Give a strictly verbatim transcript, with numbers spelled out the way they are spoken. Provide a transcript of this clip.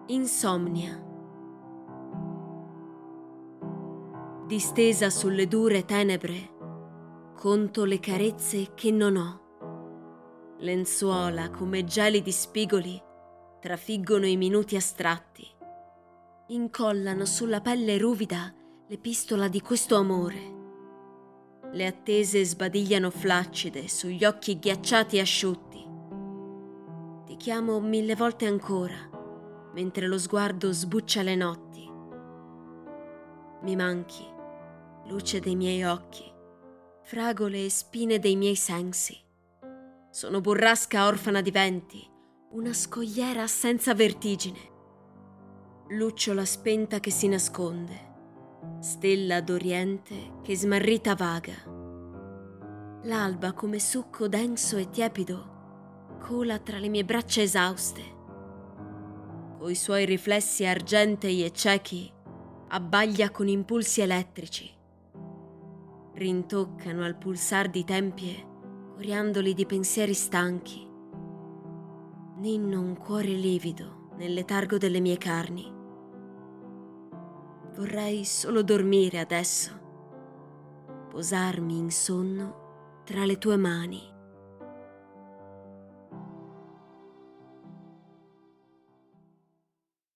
Insomnia. Distesa sulle dure tenebre, conto le carezze che non ho. Lenzuola come gelidi spigoli trafiggono i minuti astratti. Incollano sulla pelle ruvida l'epistola di questo amore. Le attese sbadigliano flaccide sugli occhi ghiacciati e asciutti. Ti chiamo mille volte ancora, mentre lo sguardo sbuccia le notti. Mi manchi, luce dei miei occhi, fragole e spine dei miei sensi. Sono burrasca orfana di venti, una scogliera senza vertigine. Lucciola spenta che si nasconde, stella d'Oriente che smarrita vaga. L'alba come succo denso e tiepido cola tra le mie braccia esauste. Coi suoi riflessi argentei e ciechi abbaglia con impulsi elettrici. Rintoccano al pulsar di tempie coriandoli di pensieri stanchi. Ninno un cuore livido nel letargo delle mie carni. Vorrei solo dormire adesso, posarmi in sonno tra le tue mani.